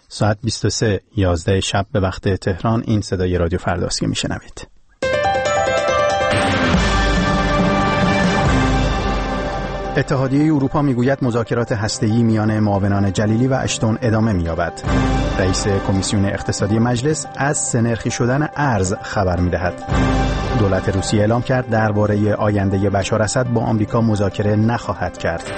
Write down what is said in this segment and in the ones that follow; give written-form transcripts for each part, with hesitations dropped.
ساعت 23:11 شب به وقت تهران. این صدای رادیو فرداست که میشنوید. اتحادیه اروپا میگوید مذاکرات هسته‌ای میان معاونان جلیلی و اشتون ادامه می‌یابد. رئیس کمیسیون اقتصادی مجلس از سه‌نرخی شدن ارز خبر می‌دهد. دولت روسیه اعلام کرد درباره آینده بشار اسد با آمریکا مذاکره نخواهد کرد.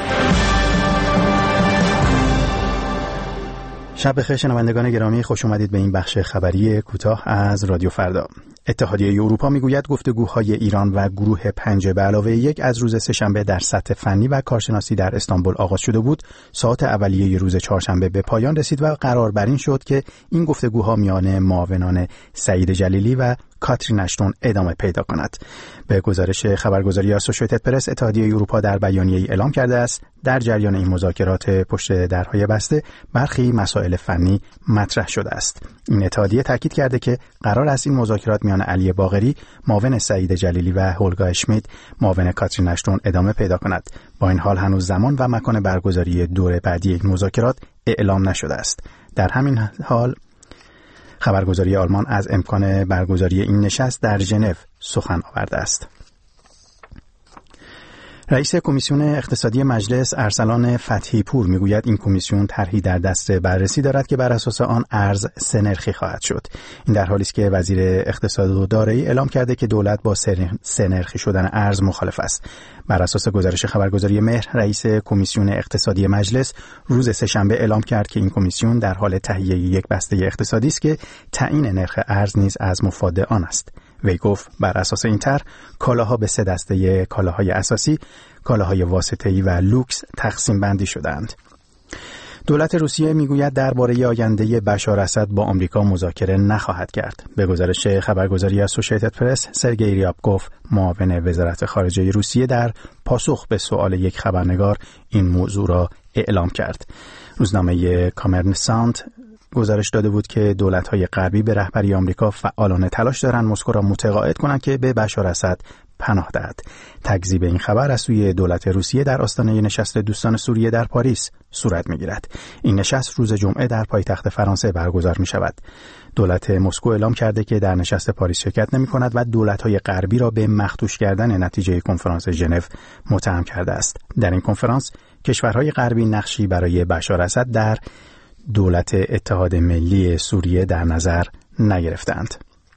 شب بخیر شنوندگان گرامی، خوش اومدید به این بخش خبری کوتاه از رادیو فردا. اتحادیه اروپا میگوید گفتگوهای ایران و گروه 5 به علاوه 1 از روز سه‌شنبه در سطح فنی و کارشناسی در استانبول آغاز شده بود. ساعات اولیه روز چهارشنبه به پایان رسید و قرار بر این شد که این گفتگوها میان معاونان سعید جلیلی و کاترین اشتون ادامه پیدا کند. به گزارش خبرگزاری آسوشییتد پرس، اتحادیه اروپا در بیانیه‌ای اعلام کرده است در جریان این مذاکرات پشت درهای بسته برخی مسائل فنی مطرح شده است. این اتحادیه تاکید کرده که قرار است این مذاکرات میان علی باقری، معاون سعید جلیلی و هولگا اشمیت، معاون کاترین اشتون ادامه پیدا کند. با این حال هنوز زمان و مکان برگزاری دور بعدی این مذاکرات اعلام نشده است. در همین حال خبرگزاری آلمان از امکان برگزاری این نشست در ژنو سخن آورده است. رئیس کمیسیون اقتصادی مجلس ارسلان فتحی پور میگوید این کمیسیون طرحی در دست بررسی دارد که بر اساس آن ارز سه‌نرخی خواهد شد. این در حالی است که وزیر اقتصاد و دارایی اعلام کرده که دولت با سه‌نرخی شدن ارز مخالف است. بر اساس گزارش خبرگزاری مهر، رئیس کمیسیون اقتصادی مجلس روز سه‌شنبه اعلام کرد که این کمیسیون در حال تهیه یک بسته اقتصادی است که تعیین نرخ ارز نیز از مفاد آن است. وی گفت بر اساس این طرح کالاها به 3 دسته کالاهای اساسی، کالاهای واسطه‌ای و لوکس تقسیم بندی شدند. دولت روسیه میگوید درباره آینده بشار اسد با آمریکا مذاکره نخواهد کرد. به گزارش خبرگزاری آسوشییتد پرس، سرگئی ریابکوف، معاون وزارت خارجه روسیه، در پاسخ به سؤال یک خبرنگار این موضوع را اعلام کرد. روزنامه کامرسانت گزارش داده بود که دولت‌های غربی به رهبری آمریکا فعالانه تلاش دارند مسکو را متقاعد کنند که به بشار اسد پناه دهد. تکذیب این خبر از سوی دولت روسیه در آستانه نشست دوستان سوریه در پاریس صورت می‌گیرد. این نشست روز جمعه در پایتخت فرانسه برگزار می‌شود. دولت مسکو اعلام کرده که در نشست پاریس شرکت نمی‌کند و دولت‌های غربی را به مخدوش کردن نتیجه کنفرانس ژنو متهم کرده است. در این کنفرانس کشورهای غربی نقشی برای بشار اسد در دولت اتحاد ملی سوریه در نظر نگرفتند.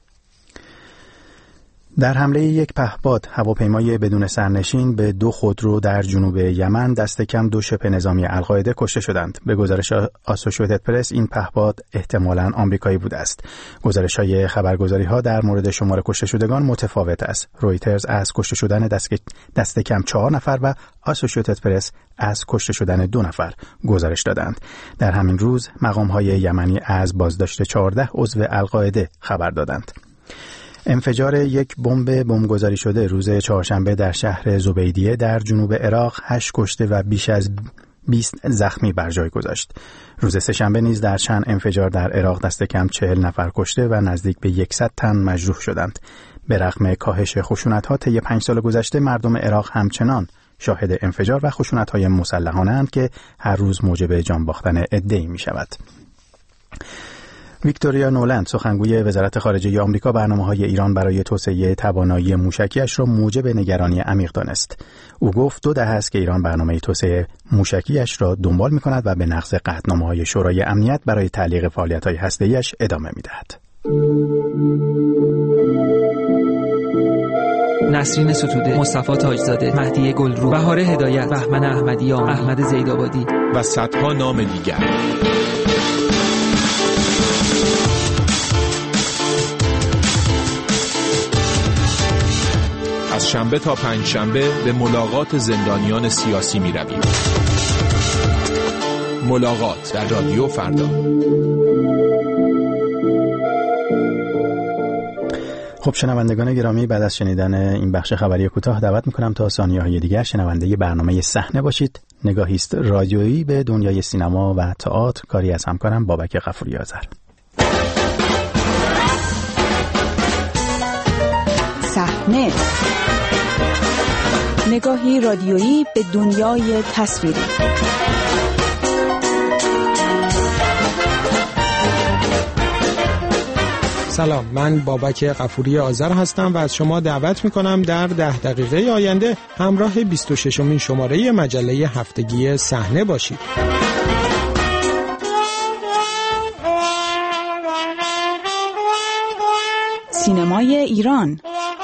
در حمله یک پهپاد هواپیمای بدون سرنشین به 2 خودرو در جنوب یمن دست کم 2 شبه نظامی القاعده کشته شدند. به گزارش آسوشییتد پرس این پهپاد احتمالاً آمریکایی بوده است. گزارش‌های خبرگزاری‌ها در مورد شمار کشته شدگان متفاوت است. رویترز از کشته شدن دست کم 4 نفر و آسوشییتد پرس از کشته شدن 2 نفر گزارش دادند. در همین روز مقام‌های یمنی از بازداشت 14 عضو القاعده خبر دادند. انفجار یک بمبگذاری شده روز چهارشنبه در شهر زبیدیه در جنوب عراق 8 کشته و بیش از 20 زخمی بر جای گذاشت. روز سه‌شنبه نیز در چند انفجار در عراق دست کم 40 نفر کشته و نزدیک به 100 تن مجروح شدند. به رغم کاهش خشونت‌ها طی 5 سال گذشته، مردم عراق همچنان شاهد انفجار و خشونت‌های مسلحانه اند که هر روز موجب جان باختن عده‌ای می‌شود. ویکتوریا نولند، سخنگوی وزارت خارجه آمریکا، برنامه‌های ایران برای توسعه توانایی موشکی‌اش را موجب نگرانی عمیق دانست. او گفت 2 دهه است که ایران برنامه توسعه موشکی‌اش را دنبال می‌کند و به نقض قطعنامه‌های شورای امنیت برای تعلیق فعالیت‌های هسته‌ای‌اش ادامه می‌دهد. نسرین ستوده، مصطفی تاجزاده، مهدی گلرو، بهار هدایت، بهمن احمدیان، احمد زیدآبادی و صدها نام دیگر. از شنبه تا پنجشنبه به ملاقات زندانیان سیاسی می رویم. ملاقات در رادیو فردا. خب شنوندگان گرامی، بعد از شنیدن این بخش خبری کوتاه دعوت می‌کنم تا ثانیه‌های دیگر شنونده برنامه صحنه باشید. نگاهی است رادیویی به دنیای سینما و تئاتر، کاری از همکارم بابک غفوری آذر. صحنه، نگاهی رادیویی به دنیای تصویری. سلام، من بابک غفوری آذر هستم و از شما دعوت میکنم در 10 دقیقه آینده همراه 26مین شماره مجله هفتگی صحنه باشید. سینمای ایران.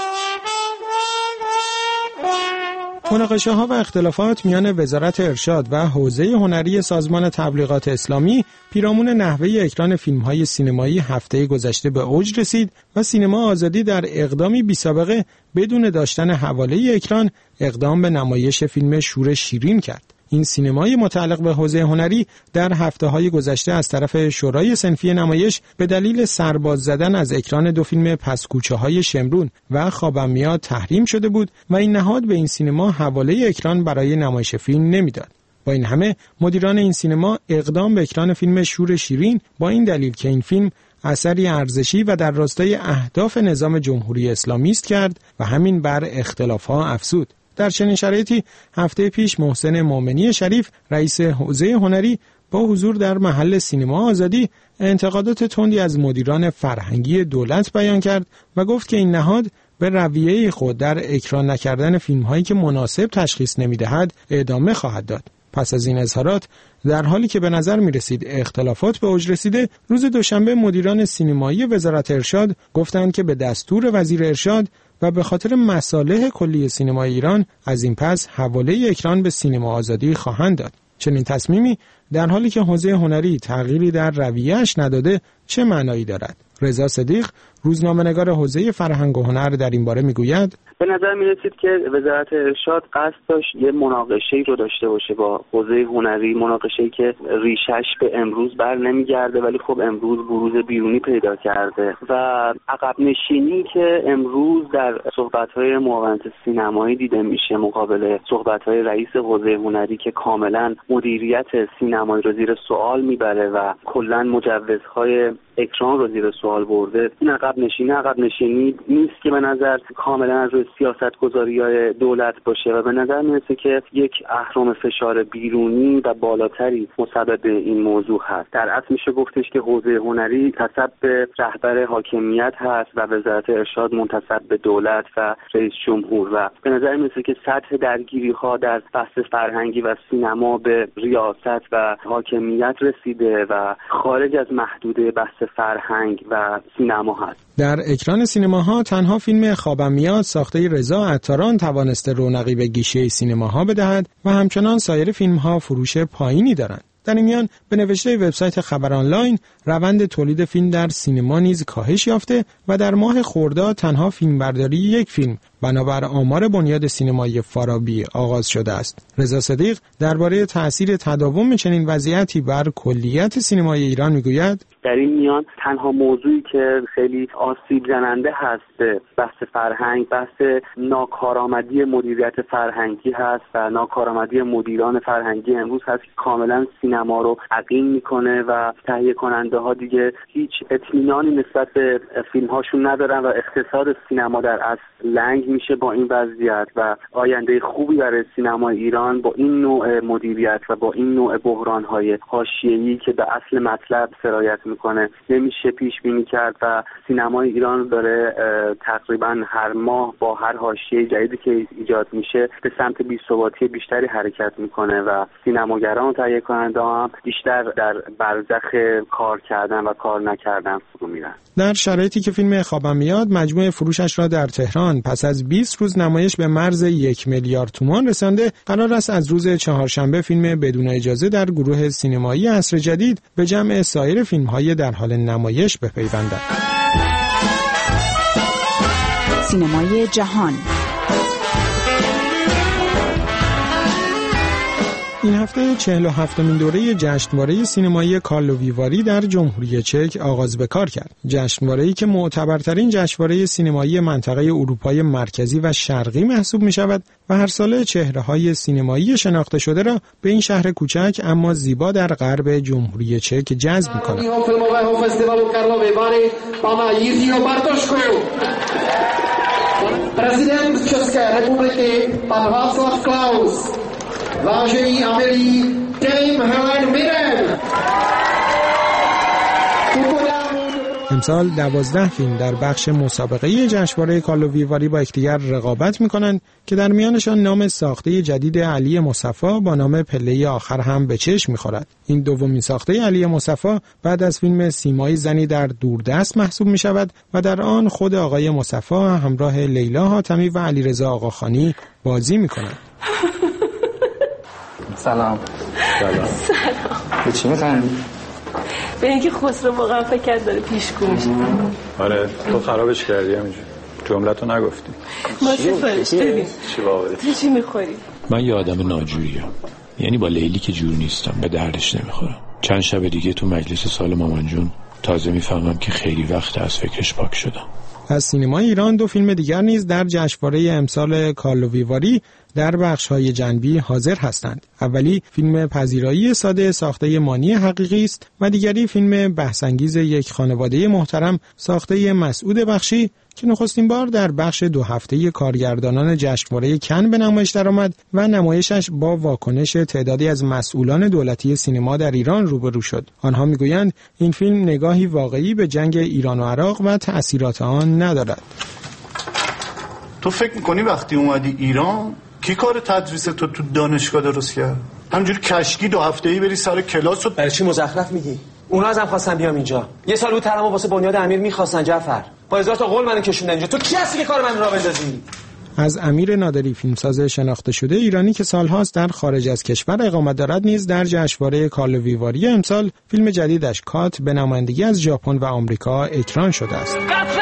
مناقشه‌ها و اختلافات میان وزارت ارشاد و حوزه هنری سازمان تبلیغات اسلامی پیرامون نحوه اکران فیلم‌های سینمایی هفته گذشته به اوج رسید و سینما آزادی در اقدامی بی‌سابقه بدون داشتن حواله اکران اقدام به نمایش فیلم شور شیرین کرد. این سینمای متعلق به حوزه هنری در هفته‌های گذشته از طرف شورای صنفی نمایش به دلیل سرباز زدن از اکران 2 فیلم پسکوچه‌های شمرون و خوابم میاد تحریم شده بود و این نهاد به این سینما حواله اکران برای نمایش فیلم نمیداد. با این همه مدیران این سینما اقدام به اکران فیلم شور شیرین با این دلیل که این فیلم اثری ارزشی و در راستای اهداف نظام جمهوری اسلامی است کرد و همین بر اختلاف‌ها افزود. در چنین شرایطی هفته پیش محسن مومنی شریف رئیس حوزه هنری با حضور در محل سینما آزادی انتقادات تندی از مدیران فرهنگی دولت بیان کرد و گفت که این نهاد به رویه خود در اکران نکردن فیلم‌هایی که مناسب تشخیص نمی‌دهد ادامه خواهد داد. پس از این اظهارات در حالی که به نظر می‌رسید اختلافات به اوج رسیده، روز دوشنبه مدیران سینمایی وزارت ارشاد گفتند که به دستور وزیر ارشاد و به خاطر مصالح کلی سینمای ایران از این پس حواله اکران به سینما آزادی خواهند داد. چنین تصمیمی در حالی که حوزه هنری تغییری در رویه‌اش نداده چه معنایی دارد؟ رضا صدیق، روزنامه‌نگار حوزه فرهنگ و هنر، در این باره میگوید: به نظر می‌رسید که وزارت ارشاد قصد داشت یه مناقشه‌ای رو داشته باشه با حوزه هنری، مناقشه‌ای که ریشش به امروز بر نمیگرده ولی خب امروز بروز بیرونی پیدا کرده و عقب نشینی که امروز در صحبت‌های معاونت سینمایی دیده میشه مقابل صحبت‌های رئیس حوزه هنری که کاملاً مدیریت سینمایی رو زیر سوال میبره و کلاً مجوزهای اکران رو زیر سوال برده. این عقب نشینی نیست که به نظر کاملا از روی سیاست‌گذاری‌های دولت باشه و به نظر میرسه که یک اهرم فشار بیرونی و بالاتری مسبب این موضوع هست. در اصل میشه گفتش که حوزه هنری منتسب به رهبر حاکمیت هست و وزارت ارشاد منتسب به دولت و رئیس جمهور و به نظر میرسه که سطح درگیری‌ها در بحث فرهنگی و سینما به ریاست و حاکمیت رسیده و خارج از محدوده بحث فرهنگ و سینما هست. در اکران سینماها تنها فیلم خوابم میاد ساخته رضا عطاران توانسته رونقی به گیشه سینماها بدهد و همچنان سایر فیلمها فروش پایینی دارند. در این میان به نوشته وبسایت خبر آنلاین روند تولید فیلم در سینما نیز کاهش یافته و در ماه خرداد تنها فیلمبرداری 1 فیلم بنابر آمار بنیاد سینمایی فارابی آغاز شده است. رضا صدیق درباره تأثیر تداوم چنین وضعیتی بر کلیت سینمای ایران میگوید: در این میان تنها موضوعی که خیلی آسیب زننده هست به بحث فرهنگ، بحث ناکارآمدی مدیریت فرهنگی هست و ناکارآمدی مدیران فرهنگی امروز هست که کاملا سینما رو عقیم میکنه و تهیه کننده ها دیگه هیچ اطمینانی نسبت به فیلم هاشون ندارن و اقتصاد سینما در اصل لنگ میشه با این وضعیت و آینده خوبی برای سینما ایران با این نوع مدیریت و با این نوع بحران‌های حاشیه‌ای که به اصل مطلب سرایت میکنه نمیشه پیش بینی کرد و سینمای ایران داره تقریبا هر ماه با هر حاشیه جدیدی که ایجاد میشه به سمت بی‌ثباتی بیشتری حرکت میکنه و سینماگران و تهیه کننده‌ها هم بیشتر در برزخ کار کردن و کار نکردن فرو میرن. در شرایطی که فیلم خوابم میاد مجموع فروشش را در تهران پس از 20 روز نمایش به مرز 1 میلیارد تومان رسانده، قرار است از روز چهارشنبه فیلم بدون اجازه در گروه سینمایی عصر جدید به جمع سایر فیلم‌های در حال نمایش بپیوندد. سینمای جهان. این هفته 47مین دوره جشنواره سینمایی کارلووی در جمهوری چک آغاز به کار کرد. جشنواره‌ای که معتبرترین جشنواره سینمایی منطقه اروپای مرکزی و شرقی محسوب می‌شود و هر ساله چهره‌های سینمایی شناخته شده را به این شهر کوچک اما زیبا در غرب جمهوری چک جذب می‌کند. Prezident České republiky pan Václav Klaus, vážení a milí Dame Helen Mirren. امسال 12 فیلم در بخش مسابقه جشنواره کارلو ویواری با یکدیگر رقابت می‌کنند که در میانشان نام ساخته جدید علی مصطفی با نام پله آخر هم به چشم می‌خورد. این دومین ساخته علی مصطفی بعد از فیلم سیمای زنی در دوردست محسوب می‌شود و در آن خود آقای مصطفی همراه لیلا حاتمی و علیرضا آقاخانی بازی می‌کنند. سلام. به چی می‌خندی؟ به اینکه خسرو واقعا فکر کرد داره پیشگو میشه. آره تو خرابش کردی همینجور. جملتو نگفتی. ما سفارش دادیم. چی باوری؟ تو چی میخوری؟ من یه آدم ناجوریم. یعنی با لیلی که جور نیستم، به دردش نمیخورم. چند شب دیگه تو مجلس سال مامان جون تازه میفهمم که خیلی وقت از فکرش پاک شدم. از سینمای ایران دو فیلم دیگر نیز در جشنواره امسال کارلو ویواری در بخش‌های جنبی حاضر هستند. اولی فیلم پذیرایی ساده ساخته مانی حقیقی است و دیگری فیلم بحث‌انگیز یک خانواده محترم ساخته مسعود بخشی که نخستین بار در بخش 2 هفته کارگردانان جشنواره کن به نمایش درآمد و نمایشش با واکنش تعدادی از مسئولان دولتی سینما در ایران روبرو شد. آنها میگویند این فیلم نگاهی واقعی به جنگ ایران و عراق و تأثیرات آن ندارد. تو فکر می‌کنی وقتی اومدی ایران کی کار تدریس تو دانشگاه درست کرد؟ همجوری کشکی 2 هفته‌ای بری سر کلاس و برای چی مزخرف میگی؟ اونا ازم خواستن بیام اینجا. یه سال بود ترمو واسه بنیاد امیر می‌خواستن جعفر. با 1000 تا قول منو کشوندن اینجا. تو کی هستی که کار من راه بندازی؟ از امیر نادری فیلمساز شناخته شده ایرانی که سالهاست در خارج از کشور اقامت دارد نیز در جشنواره کارلو ویواری امسال فیلم جدیدش کات به نمایندگی از ژاپن و آمریکا اکران شده است.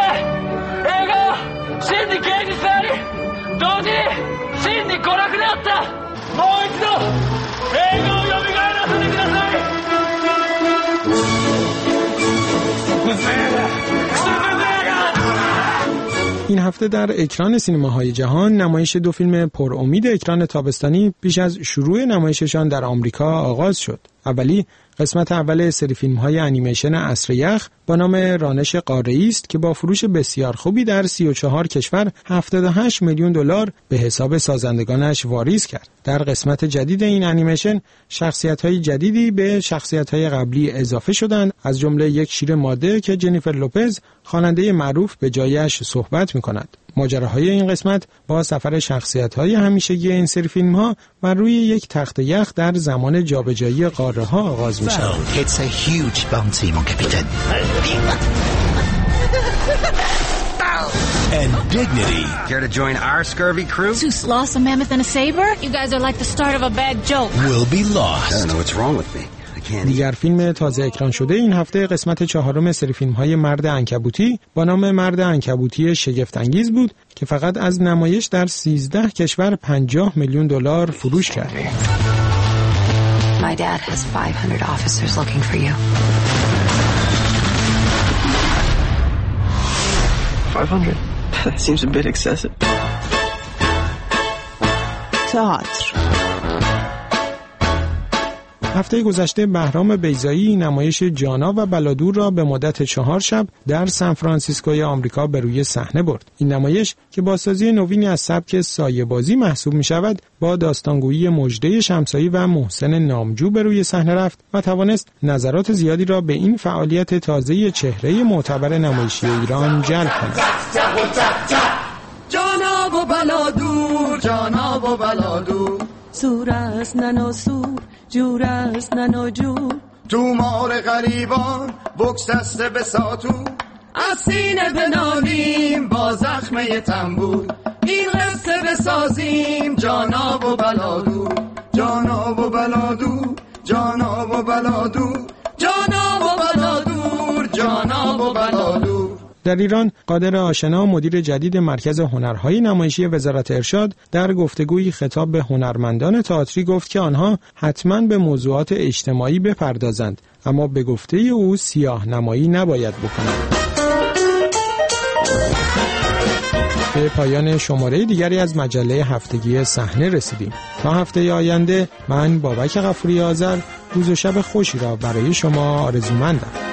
این هفته در اکران سینماهای جهان نمایش دو فیلم پر امید اکران تابستانی پیش از شروع نمایششان در آمریکا آغاز شد. اولی قسمت اول سری فیلم‌های انیمیشن عصر یخ با نام رانش قاره‌ای است که با فروش بسیار خوبی در 34 کشور 78 میلیون دلار به حساب سازندگانش واریز کرد. در قسمت جدید این انیمیشن شخصیت‌های جدیدی به شخصیت‌های قبلی اضافه شدند، از جمله یک شیر ماده که جنیفر لوپز خواننده معروف به جایش صحبت می‌کند. ماجراهای این قسمت با سفر شخصیت‌های همیشگی این سری فیلم‌ها بر روی یک تخت یخ در زمان جابجایی قاره‌ها آغاز می‌شود. It's a huge bounty, mon capitaine. And dignity. Care to join our scurvy crew? 2 sloths, a mammoth, and a saber? You guys are like the start of a bad joke. Will be lost. I don't know what's wrong with me. دیگر فیلم تازه اکران شده این هفته قسمت 4 سری فیلم‌های مرد عنکبوتی با نام مرد عنکبوتی شگفت انگیز بود که فقط از نمایش در 13 کشور 50 میلیون دلار فروش کرد. My dad has 500 officers looking for you. 500? That seems a bit excessive. تئاتر. هفته گذشته بهرام بیضایی نمایش جانا و بلادور را به مدت 4 شب در سان فرانسیسکوی آمریکا به روی صحنه برد. این نمایش که بازسازی نوینی از سبک سایه بازی محسوب می شود، با داستانگویی مژده شمسایی و محسن نامجو به روی صحنه رفت و توانست نظرات زیادی را به این فعالیت تازه چهره معتبر نمایشی ایران جلب کند. جانا و بلادور، جانا و بلادور، سور است ننو سور، جور است ننو جور، تو مار غریبان بکسسته به ساتور، از سینه بنالیم با زخمه تنبور، این قصه بسازیم جانا و بلادور، جانا و بلادور، جانا و بلادور، جانا و بلادور، جانا و بلادور. در ایران قادر آشنا مدیر جدید مرکز هنرهای نمایشی وزارت ارشاد در گفتگویی خطاب به هنرمندان تئاتری گفت که آنها حتما به موضوعات اجتماعی بپردازند، اما به گفته او سیاه نمایی نباید بکنند. به پایان شماره دیگری از مجله هفتگی صحنه رسیدیم. تا هفته آینده من بابک غفوری آذر روز و شب خوشی را برای شما آرزومندم.